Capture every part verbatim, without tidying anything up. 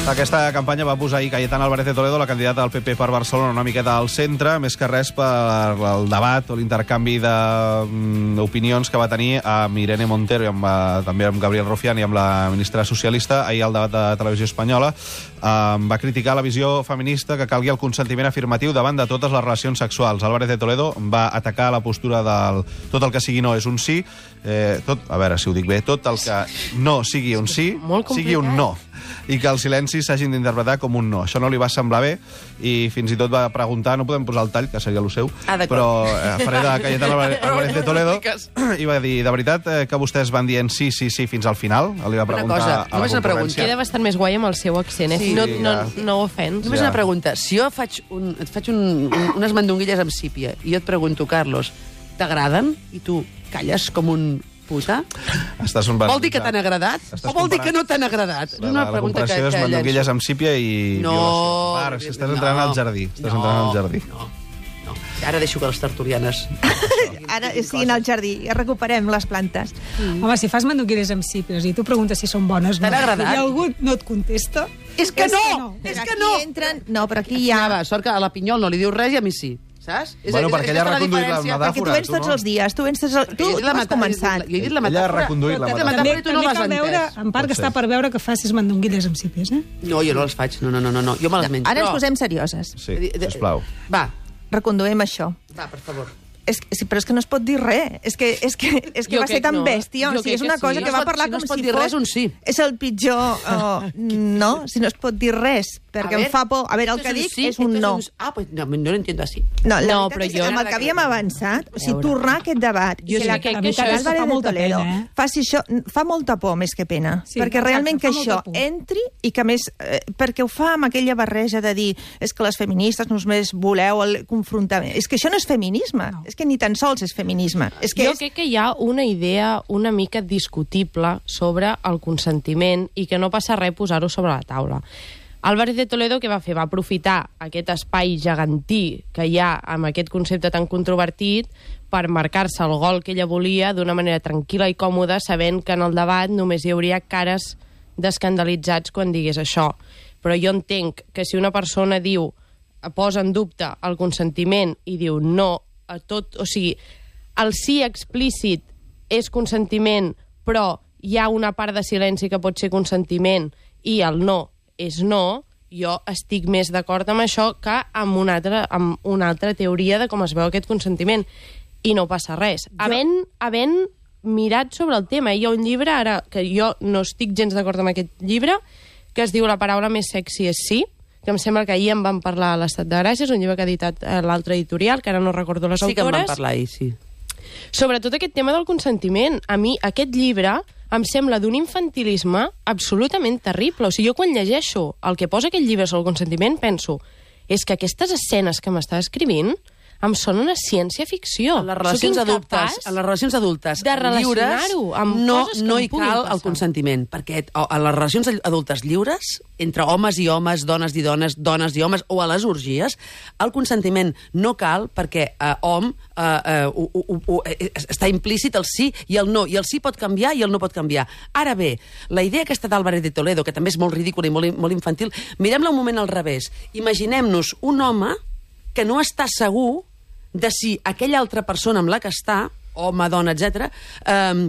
Aquesta campanya va posar ahir Cayetana Álvarez de Toledo, la candidata del P P per Barcelona, una miqueta al centre, més que res per el debat o l'intercanvi d'opinions que va tenir amb Irene Montero i amb, també amb Gabriel Rufián i amb la ministra socialista. Ahir al debat de Televisió Espanyola eh, va criticar la visió feminista que calgui el consentiment afirmatiu davant de totes les relacions sexuals. Álvarez de Toledo va atacar la postura del tot el que sigui no és un sí, eh, tot, a veure si ho dic bé, tot el que no sigui un sí, sigui un no, i que els silencis s'hagin d'interpretar com un no. Això no li va semblar bé i fins i tot va preguntar, no podem posar el tall, que seria el seu, ah, però eh, faré de Cayetana Álvarez de Toledo i va dir, de veritat eh, que vostès van dient sí, sí, sí fins al final? Li va preguntar cosa, a la concurrència. Queda bastant més guai amb el seu accent, eh? Sí, no, no, ja. no ho ofens. Només Ja. una pregunta. Si jo faig, un, et faig un, un, unes mandonguilles amb sípia i jo et pregunto, Carlos, t'agraden? I tu calles com un puta? Estàs un Vol dir que t'han agradat? Estàs O vol dir comparant- que no t'han agradat? La, la, la comparació és mandonguilles amb sípia i No, violació. Marc, si estàs entrant no, al jardí. Estàs no, entrant al jardí. No, no. Ara deixo que les tertulianes... Ara siguin al jardí i recuperem les plantes. Mm. Home, si fas mandonguilles amb sípies i tu preguntes si són bones, no, T'han agradat? i algú no et contesta... És que És no! que no. És Però que aquí no! Entren... No, però aquí hi ha... Ja va, sort que a la Pinyol no li diu res i a mi sí. Saps? Bueno, perquè ella ha aquesta reconduït la diferència. metàfora. Perquè tu vens tu tots no? els dies, tu vens tots els... Tu, Jo he dit tu la has metàfora- començat. Jo he dit la Ella ha metàfora. reconduït la Però metàfora. també, També, tu no també l'has cal veure, entès. en part, que Pot està ser. per veure que facis mandonguilles amb sípies, eh? No, jo no les faig. No, no, no, no, no. Jo me les menjo. Ara ens Però- posem serioses. Sí, sisplau. Va, Reconduïm això. va, per favor. És, sí, però és que no es pot dir res. És que, és que, és que Jo va ser crec tan no. bèstia. Jo O sigui, crec és una que cosa sí. que No va es pot- parlar si no com es pot si dir fos... res, un sí. És el pitjor... Oh, no, si no es pot dir res. Perquè A em ver, fa por... A veure, el esto que es un dic sí, és un esto no. es Ah, pues no, no lo entiendo así. No, la No, veritat però és que jo- amb el que havíem avançat, o sigui, veure. tornar aquest debat, Jo i sí la que crec que Cayetana això fa Álvarez de molta Toledo pena, eh? faci això, fa molta por més que pena, Sí, perquè exacte, realment que fa això molta por. entri i que a més, eh, perquè ho fa amb aquella barreja de dir és que les feministes només voleu el confrontament. És que això no és feminisme, No. és que ni tan sols és feminisme. És que Jo és... crec que hi ha una idea una mica discutible sobre el consentiment i que no passa res posar-ho sobre la taula. Álvarez de Toledo què va fer? Va aprofitar aquest espai gegantí que hi ha amb aquest concepte tan controvertit per marcar-se el gol que ella volia d'una manera tranquil·la i còmoda, sabent que en el debat només hi hauria cares d'escandalitzats quan digués això. Però jo entenc que si una persona diu, posa en dubte el consentiment i diu no a tot, o sigui, el sí explícit és consentiment, però hi ha una part de silenci que pot ser consentiment i el no és no, jo estic més d'acord amb això que amb una altra, amb una altra teoria de com es veu aquest consentiment. I no passa res. Jo... Havent, havent mirat sobre el tema, hi ha un llibre, ara, que jo no estic gens d'acord amb aquest llibre, que es diu La paraula més sexy és sí, que em sembla que ahir en vam parlar a l'Estat de Gràcia, és un llibre que ha editat eh, l'altre editorial, que ara no recordo les Sí que en autores. vam parlar ahir, sí. Sobretot aquest tema del consentiment. A mi aquest llibre em sembla d'un infantilisme absolutament terrible. O sigui, jo quan llegeixo el que posa aquest llibre sobre el consentiment penso, és que aquestes escenes que m'està escrivint em sonen a ciència-ficció. En les relacions Soc adultes, incapaç en les relacions adultes de relacionar-ho amb no, coses que no em hi puguin cal passar. el consentiment, perquè o- en les relacions adultes lliures, entre homes i homes, dones i dones, dones i homes, o a les orgies, el consentiment no cal perquè eh, hom eh, eh, ho, ho, ho, eh, està implícit el sí i el no, i el sí pot canviar i el no pot canviar. Ara bé, la idea aquesta d'Álvarez de Toledo, que també és molt ridícula i molt, molt infantil, mirem-la un moment al revés. Imaginem-nos un home que no està segur de si aquella altra persona amb la que està, home, dona, etcètera, eh,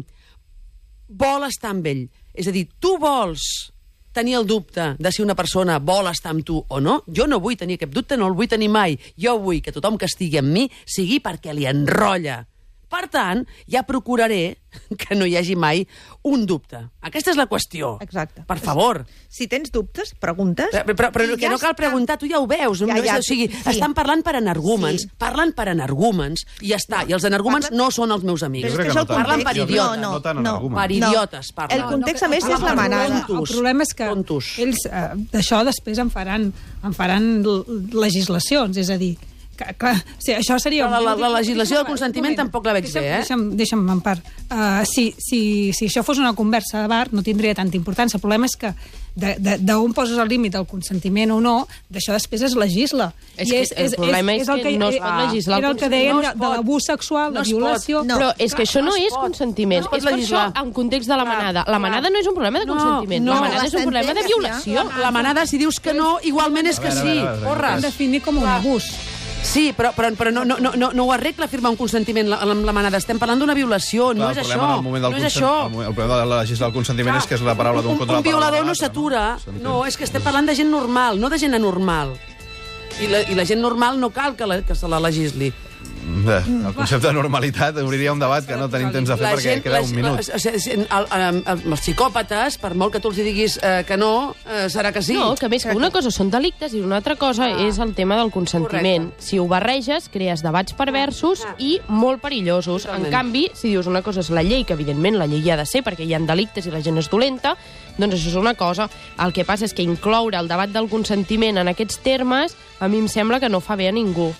vol estar amb ell. És a dir, tu vols tenir el dubte de si una persona vol estar amb tu o no? Jo no vull tenir cap dubte, no el vull tenir mai. Jo vull que tothom que estigui amb mi sigui perquè li enrotlla. Per tant, ja procuraré que no hi hagi mai un dubte. Aquesta és la qüestió. Exacte. Per favor. Si tens dubtes, preguntes... Però, però, però i que ja no cal està. preguntar, tu ja ho veus. Ja, no, ja, o sigui, sí. estan parlant per energúmens, Sí. parlen per energúmens, i ja està. I els energúmens Parlen- no són els meus amics. Però és crec que que això no tant. Parlen per Jo crec idiotes. que No, no tant no, energúmens. Per idiotes, parlen. El context, a més, és la parlen per manada. tontos. El problema és que Tontos. ells eh, d'això després en faran, en faran l- legislacions, és a dir, Que, clar, sí, això seria... Però la, la, la legislació del consentiment tampoc la veig deixa'm, bé, eh? Deixa'm, deixa'm en part. Uh, si, si, si això fos una conversa de bar, no tindria tanta importància. El problema és que d'on poses el límit del consentiment o no, d'això després es legisla. És que el problema és, és que no es pot legislar. Era el que deien no de, de l'abús sexual, no la violació... No, però és que això no, no és pot. consentiment. No es pot és per legislar. això, en context de la manada. La manada no és un problema de No, consentiment. no. La manada és un problema de violació. La manada, si dius que no, igualment és que A veure, sí. a veure, a veure, Porres. Han definit com un abús. Sí, però, però, però no, no, no, no, no ho arregla firmar un consentiment la, la, la manada. Estem parlant d'una violació, no Clar, és el això. problema en el moment del No és consent- això. El, moment- el problema de la legislar el consentiment és que és la paraula d'un un, contra la un paraula violador de no l'altre, s'atura. S'entén? No, és que estem parlant de gent normal, no de gent anormal. I la, i la gent normal no cal que, la, que se la legisli. Bé, el concepte de normalitat obriria un debat que no tenim temps de fer perquè queda un minut. La, la, el, el, el, els psicòpates, per molt que tu els hi diguis eh, que no, eh, serà que sí. No, que més que una cosa són delictes i una altra cosa Ah. és el tema del consentiment. Correcte. Si ho barreges, crees debats perversos Ah. i molt perillosos. Totalment. En canvi, si dius una cosa és la llei, que evidentment la llei hi ha de ser perquè hi ha delictes i la gent és dolenta, doncs això és una cosa. El que passa és que incloure el debat del consentiment en aquests termes a mi em sembla que no fa bé a ningú.